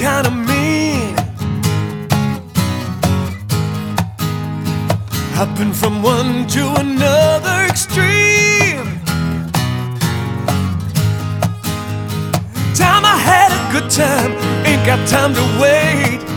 kinda mean. I've been from one to another extreme. Time I had a good time, ain't got time to wait.